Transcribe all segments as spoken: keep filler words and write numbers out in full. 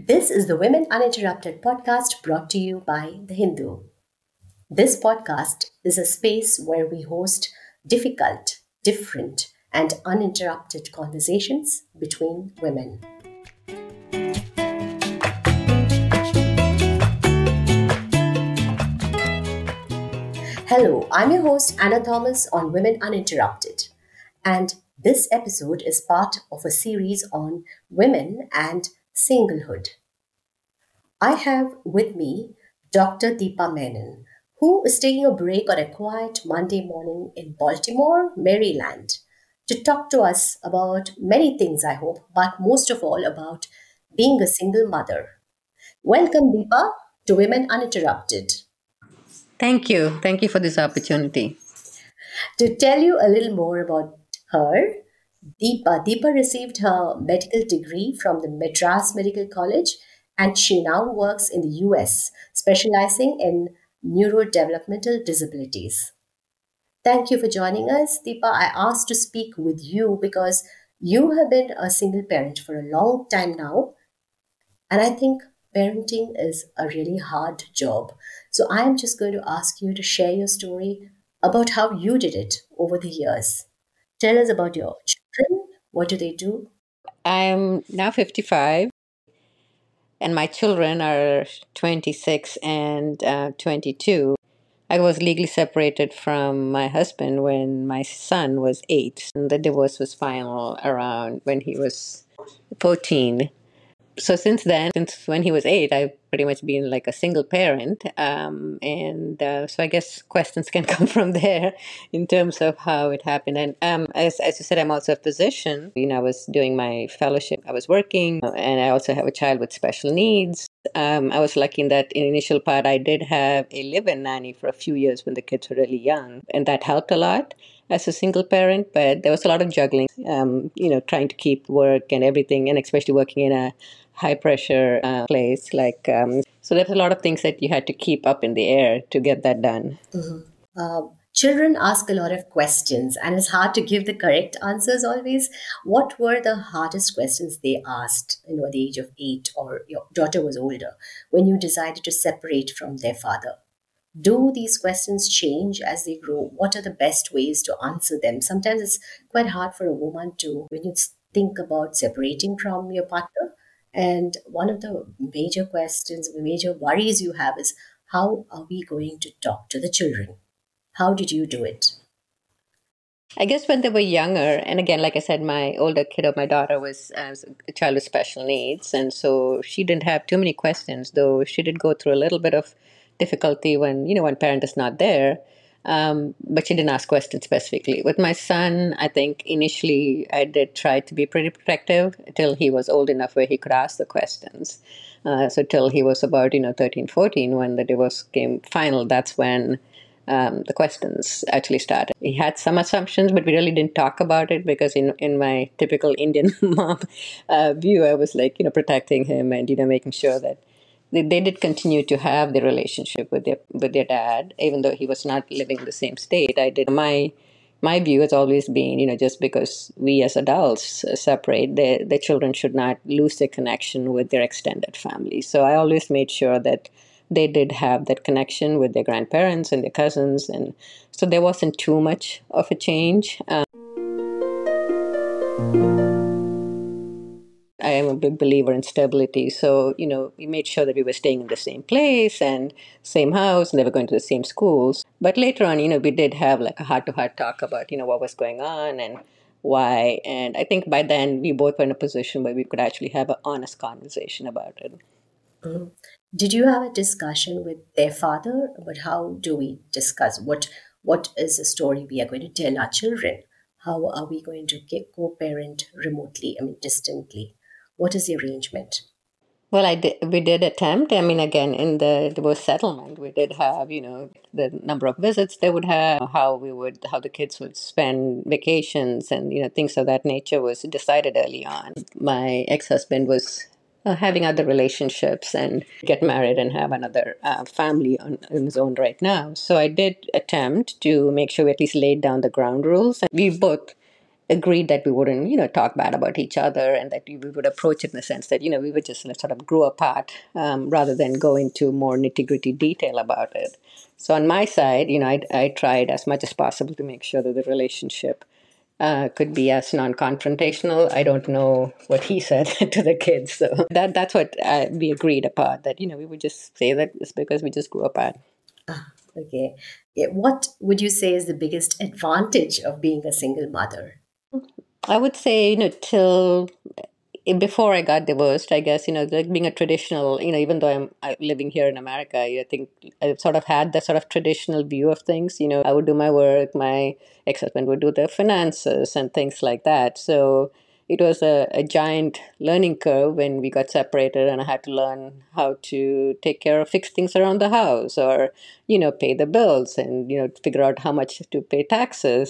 This is the Women Uninterrupted podcast brought to you by The Hindu. This podcast is a space where we host difficult, different, and uninterrupted conversations between women. Hello, I'm your host Anna Thomas on Women Uninterrupted, and this episode is part of a series on women and singlehood. I have with me Doctor Deepa Menon, who is taking a break on a quiet Monday morning in Baltimore, Maryland, to talk to us about many things, I hope, but most of all about being a single mother. Welcome, Deepa, to Women Uninterrupted. Thank you. Thank you for this opportunity. To tell you a little more about her, Deepa. Deepa received her medical degree from the Madras Medical College and she now works in the U S, specializing in neurodevelopmental disabilities. Thank you for joining us, Deepa. I asked to speak with you because you have been a single parent for a long time now, and I think parenting is a really hard job. So I am just going to ask you to share your story about how you did it over the years. Tell us about your children. What do they do? I'm now fifty-five, and my children are twenty-six and uh, twenty-two. I was legally separated from my husband when my son was eight, and the divorce was final around when he was fourteen. So since then, since when he was eight, I've pretty much been like a single parent, um, and uh, so I guess questions can come from there in terms of how it happened. And um, as as you said, I'm also a physician. You know, I was doing my fellowship, I was working, uh, and I also have a child with special needs. Um, I was lucky in that in initial part, I did have a live-in nanny for a few years when the kids were really young, and that helped a lot as a single parent. But there was a lot of juggling, um, you know, trying to keep work and everything, and especially working in a high pressure uh, place like um, so there's a lot of things that you had to keep up in the air to get that done. Uh, Children ask a lot of questions, and it's hard to give the correct answers always. What were the hardest questions they asked, you know, at the age of eight, or your daughter was older, when you decided to separate from their father? Do these questions change as they grow? What are the best ways to answer them? Sometimes it's quite hard for a woman to, when you think about separating from your partner. And one of the major questions, major worries you have is, how are we going to talk to the children? How did you do it? I guess when they were younger, and again, like I said, my older kid or my daughter was uh, a child with special needs, and so she didn't have too many questions, though she did go through a little bit of difficulty when, you know, one parent is not there. Um, but she didn't ask questions specifically. With my son, I think initially I did try to be pretty protective till he was old enough where he could ask the questions. Uh, so till he was about, you know, thirteen, fourteen, when the divorce came final, that's when um, the questions actually started. He had some assumptions, but we really didn't talk about it because in in my typical Indian mom uh, view, I was like, you know, protecting him and, you know, making sure that they, they did continue to have the relationship with their with their dad, even though he was not living in the same state. I did my my view has always been, you know, just because we as adults uh, separate, their their children should not lose their connection with their extended family. So I always made sure that they did have that connection with their grandparents and their cousins, and so there wasn't too much of a change. Um, I am a big believer in stability. So, you know, we made sure that we were staying in the same place and same house, and they were going to the same schools. But later on, you know, we did have like a heart to heart talk about, you know, what was going on and why. And I think by then we both were in a position where we could actually have an honest conversation about it. Mhm. Did you have a discussion with their father about how do we discuss what what is the story we are going to tell our children? How are we going to get co-parent remotely, I mean distantly? What is the arrangement? Well, I did, we did attempt. I mean, again, in the divorce settlement, we did have, you know, the number of visits they would have, how we would, how the kids would spend vacations and, you know, things of that nature was decided early on. My ex-husband was uh, having other relationships and get married and have another uh, family on, on his own right now. So I did attempt to make sure we at least laid down the ground rules. And we both agreed that we wouldn't, you know, talk bad about each other, and that we would approach it in the sense that, you know, we would just sort of grow apart, um, rather than go into more nitty gritty detail about it. So on my side, you know, I, I tried as much as possible to make sure that the relationship uh, could be as non-confrontational. I don't know what he said to the kids, so that that's what uh, we agreed upon. That, you know, we would just say that it's because we just grew apart. Okay. Yeah, what would you say is the biggest advantage of being a single mother? I would say, you know, till before I got divorced, I guess, you know, like being a traditional, you know, even though I'm I- living here in America, I think I sort of had that sort of traditional view of things. You know, I would do my work, my ex husband would do the finances and things like that. So it was a, a giant learning curve when we got separated, and I had to learn how to take care of fix things around the house, or, you know, pay the bills, and, you know, figure out how much to pay taxes.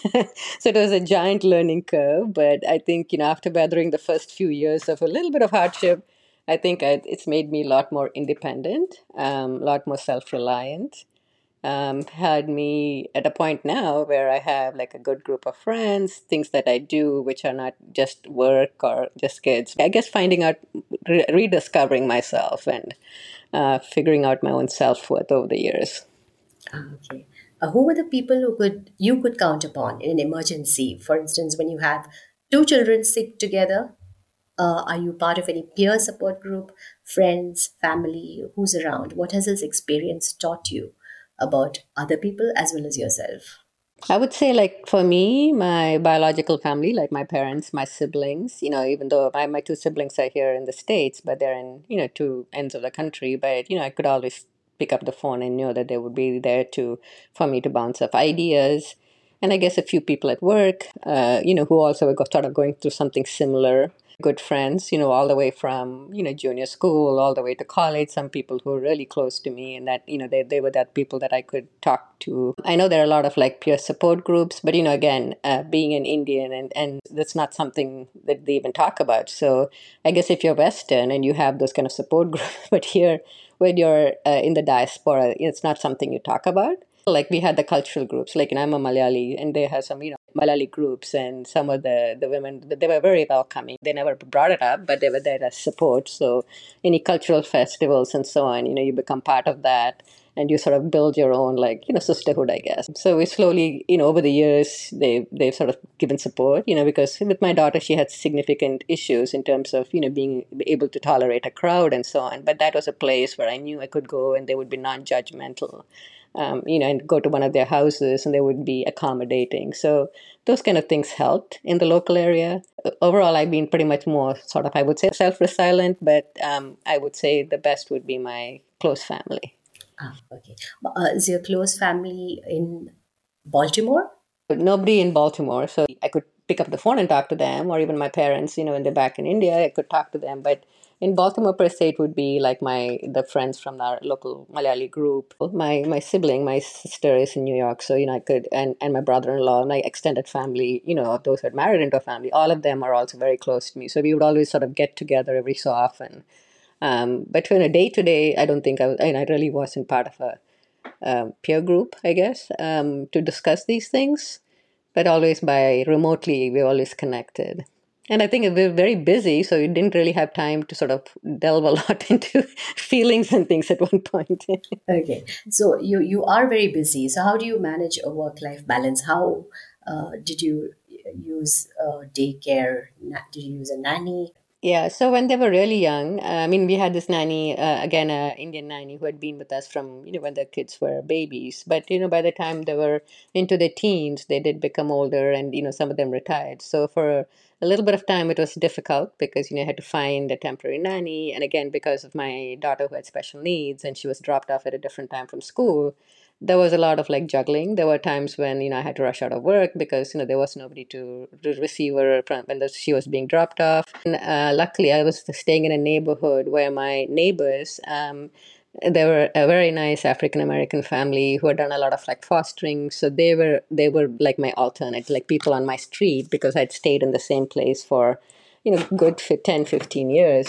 So it was a giant learning curve. But I think, you know, after weathering the first few years of a little bit of hardship, I think I, it's made me a lot more independent, um, a lot more self reliant. Um, had me at a point now where I have like a good group of friends, things that I do which are not just work or just kids. I guess finding out, re- rediscovering myself, and uh, figuring out my own self worth over the years. Ah, okay. Uh, who were the people who could you could count upon in an emergency? For instance, when you have two children sick together, uh, are you part of any peer support group, friends, family? Who's around? What has this experience taught you about other people as well as yourself? I would say, like, for me, my biological family, like my parents, my siblings, you know, even though my, my two siblings are here in the States, but they're in, you know, two ends of the country. But, you know, I could always pick up the phone and know that they would be there to, for me to bounce off ideas. And I guess a few people at work, uh, you know, who also got sort of going through something similar. Good friends, you know, all the way from, you know, junior school all the way to college. Some people who are really close to me, and that, you know, they, they were that people that I could talk to. I know there are a lot of like peer support groups, but, you know, again, uh, being an Indian, and, and that's not something that they even talk about. So I guess if you're Western and you have those kind of support groups, but here when you're uh, in the diaspora, it's not something you talk about. Like we had the cultural groups, like, and I'm a Malayali, and they have some, you know, Malayali groups, and some of the the women, they were very welcoming. They never brought it up, but they were there as support. So any cultural festivals and so on, you know, you become part of that, and you sort of build your own, like, you know, sisterhood, I guess. So we slowly, you know, over the years, they they've sort of given support, you know, because with my daughter, she had significant issues in terms of, you know, being able to tolerate a crowd and so on. But that was a place where I knew I could go, and they would be non-judgmental, um, you know, and go to one of their houses, and they would be accommodating. So those kind of things helped in the local area. Overall, I've been pretty much more sort of, I would say, self-resilient, but um, I would say the best would be my close family. Ah, okay. Uh, is your close family in Baltimore? But nobody in Baltimore, so I could pick up the phone and talk to them, or even my parents, you know, when they're back in India, I could talk to them. But in Baltimore per se, it would be like my the friends from our local Malayali group. My my sibling, my sister is in New York, so, you know, I could, and and my brother-in-law, my extended family, you know, those who had married into a family, all of them are also very close to me. So we would always sort of get together every so often. Um, but in a day to day, I don't think I was, and I really wasn't part of a um, peer group, I guess, um, to discuss these things. But always by remotely, we're always connected. And I think we're very busy, so we didn't really have time to sort of delve a lot into feelings and things at one point. Okay, so you you are very busy. So how do you manage a work life balance? How uh, did you use uh, daycare? Na- Did you use a nanny? Yeah, so when they were really young, uh, I mean, we had this nanny, uh, again, a Indian nanny who had been with us from, you know, when the kids were babies. But, you know, by the time they were into their teens, they did become older, and, you know, some of them retired. So for a little bit of time, it was difficult because, you know, I had to find a temporary nanny. And again, because of my daughter who had special needs and she was dropped off at a different time from school, there was a lot of like juggling. There were times when, you know, I had to rush out of work because, you know, there was nobody to, to receive her from when the, she was being dropped off. And uh, luckily, I was staying in a neighborhood where my neighbors, um, they were a very nice African American family who had done a lot of like fostering. So they were they were like my alternate, like people on my street, because I'd stayed in the same place for, you know, good for ten, fifteen years.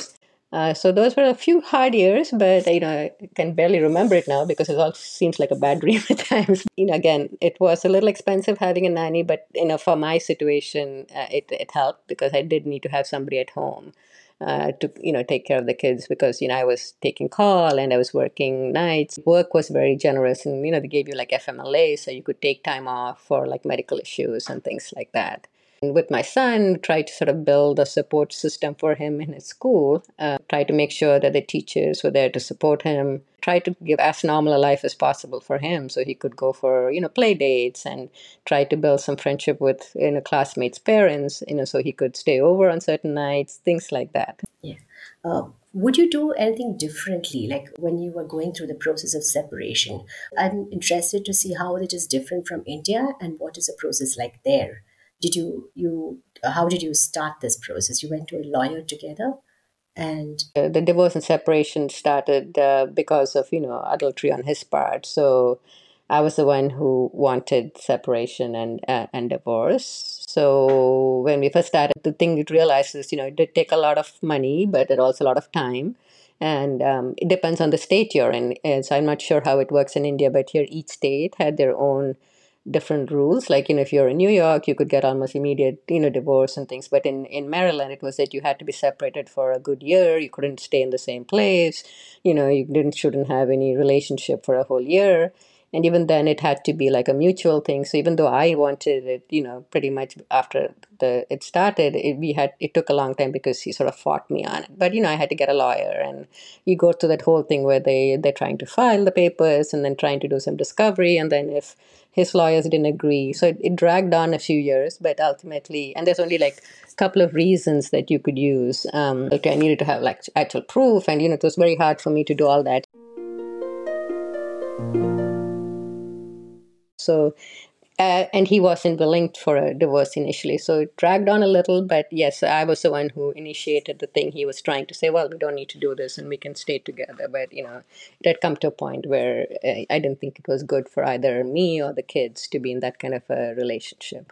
Uh, so those were a few hard years, but you know I can barely remember it now because it all seems like a bad dream at times. But you know, again, it was a little expensive having a nanny, but you know, for my situation, uh, it it helped because I did need to have somebody at home uh, to you know take care of the kids because you know I was taking call and I was working nights. Work was very generous, and you know they gave you like F M L A, so you could take time off for like medical issues and things like that. With my son, try to sort of build a support system for him in his school, uh, try to make sure that the teachers were there to support him, try to give as normal a life as possible for him so he could go for, you know, play dates and try to build some friendship with, you know, classmates' parents, you know, so he could stay over on certain nights, things like that. Yeah. Uh, would you do anything differently, like when you were going through the process of separation? I'm interested to see how it is different from India and what is the process like there. Did you you how did you start this process? You went to a lawyer together, and Uh, the divorce and separation started uh, because of you know adultery on his part. So I was the one who wanted separation and uh, and divorce. So when we first started, the thing we realized is you know it did take a lot of money, but it also a lot of time. And um, it depends on the state you're in. And so I'm not sure how it works in India, but here each state had their own different rules. Like, you know, if you're in New York, you could get almost immediate, you know, divorce and things. But in, in Maryland, it was that you had to be separated for a good year. You couldn't stay in the same place. You know, you didn't shouldn't have any relationship for a whole year. And even then, it had to be like a mutual thing. So even though I wanted it, you know, pretty much after the it started, it, we had it took a long time because he sort of fought me on it. But you know, I had to get a lawyer, and you go through that whole thing where they they're trying to file the papers and then trying to do some discovery, and then if his lawyers didn't agree, so it, it dragged on a few years. But ultimately, and there's only like a couple of reasons that you could use. Um, okay, I needed to have like actual proof, and you know, it was very hard for me to do all that. So uh, and he wasn't willing for a divorce initially, so it dragged on a little. But yes, I was the one who initiated the thing. He was trying to say, well, we don't need to do this and we can stay together. But you know it had come to a point where uh, I didn't think it was good for either me or the kids to be in that kind of a relationship.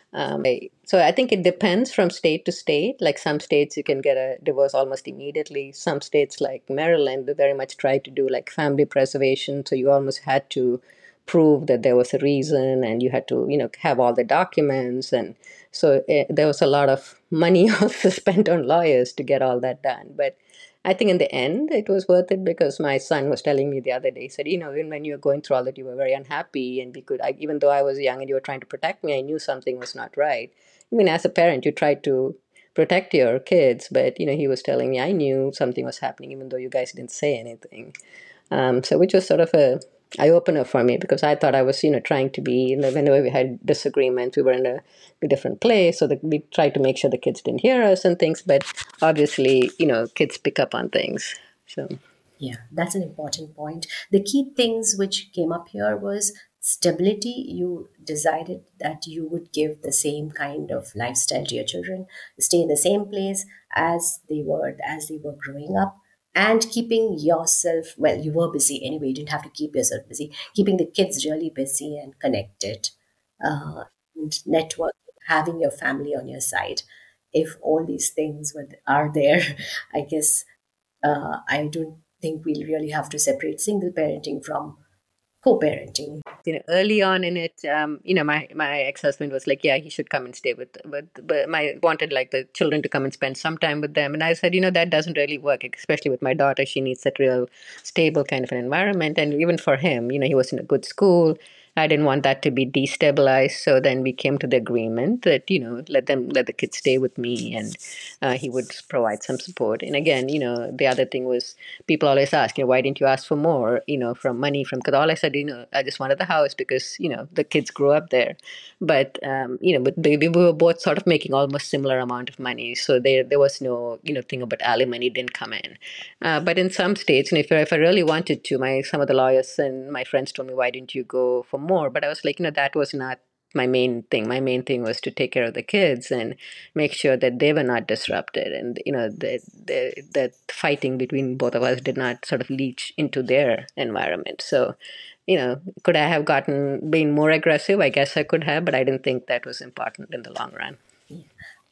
So I think it depends from state to state. Like some states, you can get a divorce almost immediately. Some states, like Maryland, they very much try to do like family preservation. So you almost had to prove that there was a reason, and you had to, you know, have all the documents. And so eh, there was a lot of money also spent on lawyers to get all that done. But I think in the end, it was worth it because my son was telling me the other day, he said, you know, when, when you were going through all that, you were very unhappy. And we could, I, even though I was young and you were trying to protect me, I knew something was not right. I mean, as a parent, you try to protect your kids, but, you know, he was telling me, I knew something was happening, even though you guys didn't say anything. Um, so which was sort of a eye opener for me because I thought I was, you know, trying to be, you know, whenever we had disagreements, we were in a, a different place, so that we tried to make sure the kids didn't hear us and things. But obviously, you know, kids pick up on things. So yeah, that's an important point. The key things which came up here was stability. You decided that you would give the same kind of lifestyle to your children, stay in the same place as they were as they were growing up, and keeping yourself, well, you were busy anyway, you didn't have to keep yourself busy, keeping the kids really busy and connected, uh, and network, having your family on your side. If all these things were, are there, I guess uh, I don't think we'll really have to separate single parenting from co parenting. you know, early on in it, um, you know, my my ex husband was like, yeah, he should come and stay with, with, but my wanted like the children to come and spend some time with them, and I said, you know, that doesn't really work, especially with my daughter. She needs that real stable kind of an environment, and even for him, you know, he was in a good school. I didn't want that to be destabilized, so then we came to the agreement that you know let them let the kids stay with me, and uh, he would provide some support. And again, you know, the other thing was people always ask, you know, why didn't you ask for more, you know, from money from? Because all I said, you know, I just wanted the house because you know the kids grew up there, but um, you know, but we, we were both sort of making almost similar amount of money, so there there was no you know thing about alimony didn't come in. Uh, but in some states, and if if I really wanted to, my some of the lawyers and my friends told me, why didn't you go for more? But I was like, you know, that was not my main thing. My main thing was to take care of the kids and make sure that they were not disrupted, and you know that that that fighting between both of us did not sort of leach into their environment. So, you know, could I have gotten been more aggressive? I guess I could have, but I didn't think that was important in the long run. Yeah.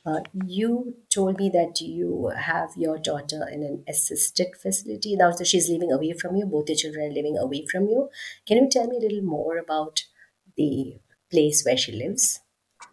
Uh, you told me that you have your daughter in an assisted facility. Now, so she's living away from you. Both your children are living away from you. Can you tell me a little more about the place where she lives?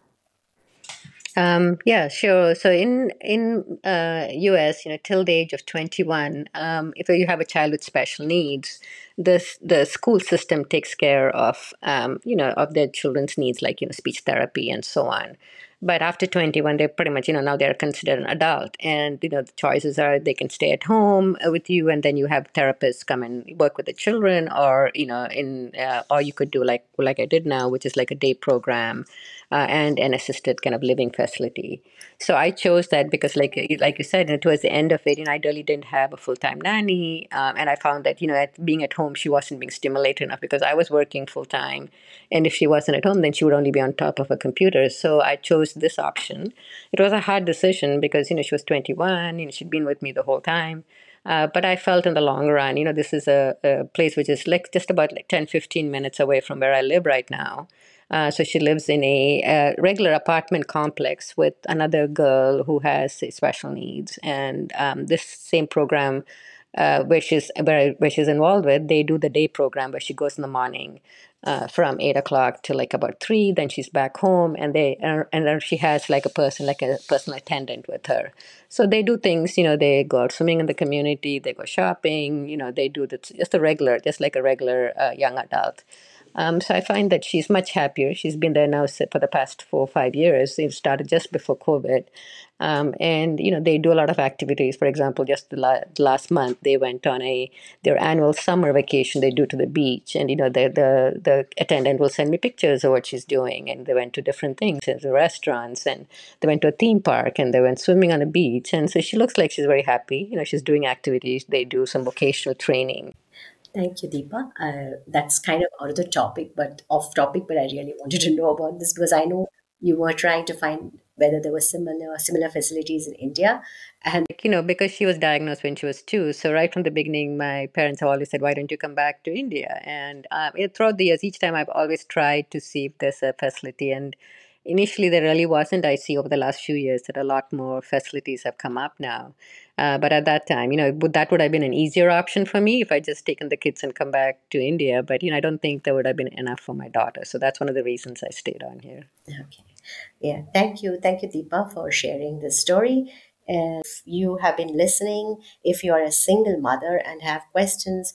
Um, yeah, sure. So in in uh, U S, you know, till the age of twenty-one, um, if you have a child with special needs, the s- the school system takes care of um, you know of their children's needs, like you know speech therapy and so on. But after twenty-one, they're pretty much, you know, now they're considered an adult. And, you know, the choices are they can stay at home uh, with you, and then you have therapists come and work with the children, or, you know, in, uh, or you could do like, like I did now, which is like a day program uh, and an assisted kind of living facility. So I chose that because, like, like you said, you know, towards the end of it, you know, I really didn't have a full time nanny. Um, and I found that, you know, at being at home, she wasn't being stimulated enough because I was working full time. And if she wasn't at home, then she would only be on top of a computer. So I chose this option. It was a hard decision because, you know, she was twenty-one, you know, she'd been with me the whole time. Uh, but I felt in the long run, you know, this is a, a place which is like just about like ten, fifteen minutes away from where I live right now. Uh, so she lives in a, a regular apartment complex with another girl who has uh, special needs. And um, this same program, uh, where she's where, where she's involved with, they do the day program where she goes in the morning uh, from eight o'clock to like about three. Then she's back home, and they and and then she has like a person, like a personal attendant with her. So they do things. You know, they go out swimming in the community, they go shopping. You know, they do the, just a regular, just like a regular uh, young adult. Um, so I find that she's much happier. She's been there now for the past four or five years. It started just before COVID. Um, and, you know, they do a lot of activities. For example, just the la- last month, they went on a their annual summer vacation they do to the beach. And, you know, the, the, the attendant will send me pictures of what she's doing. And they went to different things, and the restaurants, and they went to a theme park, and they went swimming on a beach. And so she looks like she's very happy. You know, she's doing activities. They do some vocational training. Thank you, Deepa. Uh, that's kind of out of the topic, but off topic. But I really wanted to know about this because I know you were trying to find whether there were similar similar facilities in India, and Like, you know, because she was diagnosed when she was two. So right from the beginning, my parents have always said, "Why don't you come back to India?" And um, it, throughout the years, each time I've always tried to see if there's a facility. And initially, there really wasn't. I see over the last few years that a lot more facilities have come up now. Uh, but at that time, you know, would, that would have been an easier option for me if I just taken the kids and come back to India. But you know, I don't think that would have been enough for my daughter. So that's one of the reasons I stayed on here. okay. Yeah, thank you. Thank you, Deepa, for sharing this story. And if you have been listening, if you are a single mother and have questions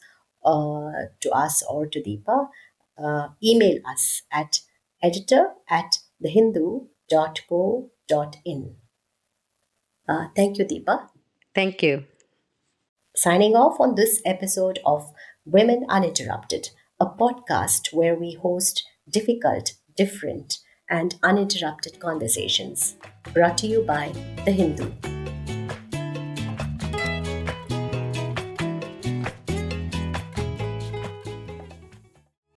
uh, to us or to Deepa, uh, email us at editor at thehindu dot co dot in. Uh, thank you, Deepa. Thank you. Signing off on this episode of Women Uninterrupted, a podcast where we host difficult, different, and uninterrupted conversations. Brought to you by The Hindu.